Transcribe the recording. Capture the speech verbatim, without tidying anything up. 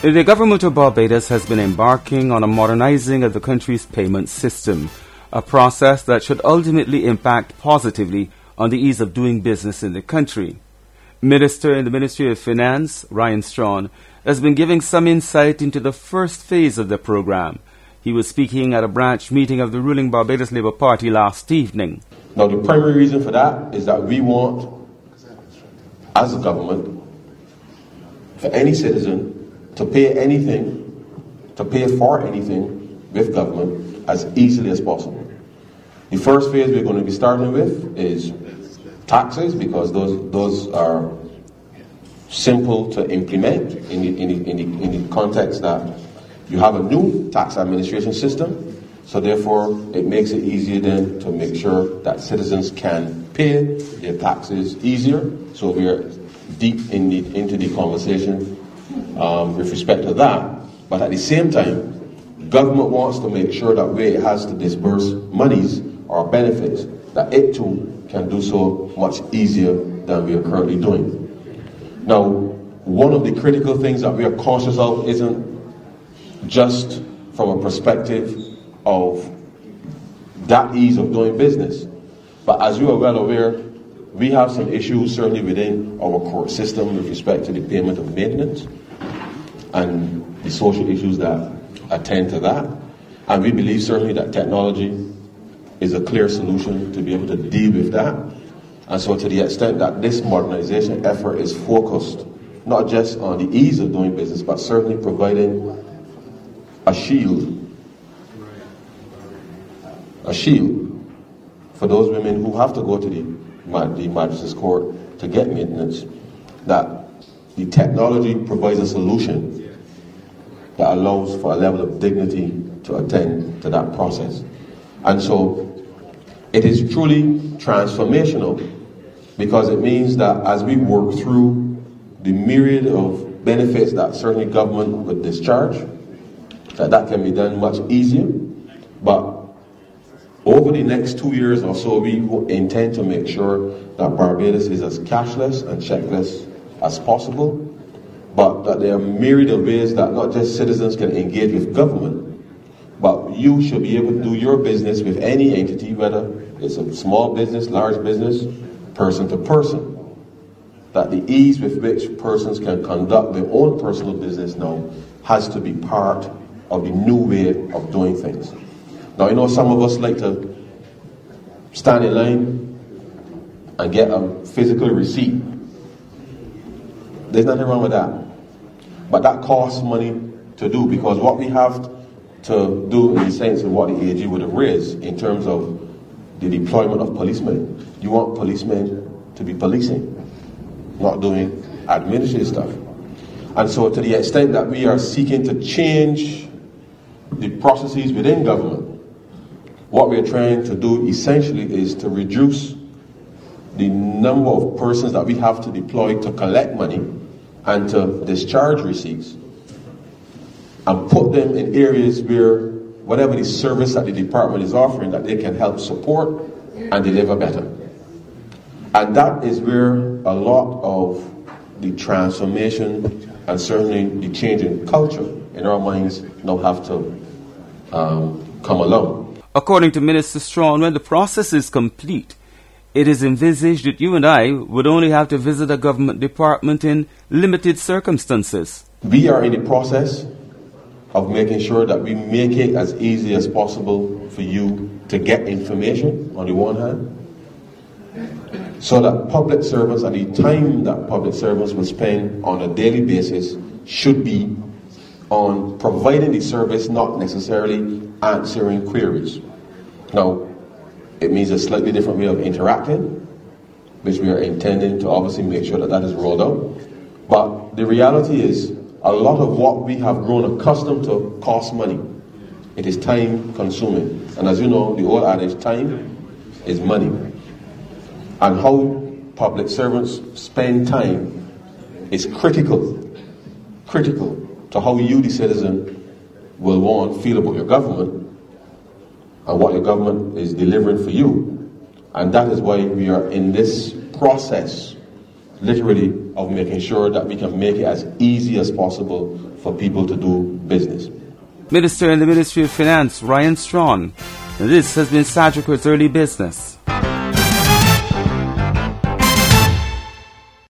The government of Barbados has been embarking on a modernizing of the country's payment system, a process that should ultimately impact positively on the ease of doing business in the country. Minister in the Ministry of Finance, Ryan Strawn, has been giving some insight into the first phase of the program. He was speaking at a branch meeting of the ruling Barbados Labour Party last evening. Now, the primary reason for that is that we want, as a government, for any citizen to pay anything, to pay for anything with government as easily as possible. The first phase we're going to be starting with is taxes, because those those are simple to implement in the, in the, in the, in the context that you have a new tax administration system, so therefore it makes it easier then to make sure that citizens can pay their taxes easier. So we are deep in the, into the conversation um, with respect to that. But at the same time, government wants to make sure that where it has to disburse monies or benefits, that it too can do so much easier than we are currently doing. Now, one of the critical things that we are conscious of isn't just from a perspective of that ease of doing business, but as you are well aware, we have some issues certainly within our court system with respect to the payment of maintenance and the social issues that attend to that. And we believe certainly that technology is a clear solution to be able to deal with that. And so to the extent that this modernization effort is focused not just on the ease of doing business, but certainly providing a shield, a shield for those women who have to go to the, the magistrate's court to get maintenance, that the technology provides a solution that allows for a level of dignity to attend to that process. And so it is truly transformational, because it means that as we work through the myriad of benefits that certainly government would discharge, that that can be done much easier. But over the next two years or so, we intend to make sure that Barbados is as cashless and checkless as possible, but that there are myriad of ways that not just citizens can engage with government, but you should be able to do your business with any entity, whether it's a small business, large business, person to person. That the ease with which persons can conduct their own personal business now has to be part of the new way of doing things. Now, I know some of us like to stand in line and get a physical receipt. There's nothing wrong with that. But that costs money to do, because what we have to do in the sense of what the A G would have raised in terms of the deployment of policemen. You want policemen to be policing, not doing administrative stuff. And so to the extent that we are seeking to change the processes within government, what we are trying to do essentially is to reduce the number of persons that we have to deploy to collect money and to discharge receipts, and put them in areas where whatever the service that the department is offering, that they can help support and deliver better. And that is where a lot of the transformation and certainly the change in culture in our minds now have to um, come along. According to Minister Strawn, when the process is complete, it is envisaged that you and I would only have to visit a government department in limited circumstances. We are in the process of making sure that we make it as easy as possible for you to get information on the one hand, so that public servants and the time that public servants will spend on a daily basis should be on providing the service, not necessarily answering queries. Now, it means a slightly different way of interacting, which we are intending to obviously make sure that that is rolled out. But the reality is, a lot of what we have grown accustomed to costs money. It is time consuming. And as you know, the old adage, time is money. And how public servants spend time is critical, critical to how you, the citizen, will want, feel about your government and what your government is delivering for you. And that is why we are in this process literally of making sure that we can make it as easy as possible for people to do business. Minister in the Ministry of Finance, Ryan Strawn. This has been Sagicord's Early Business.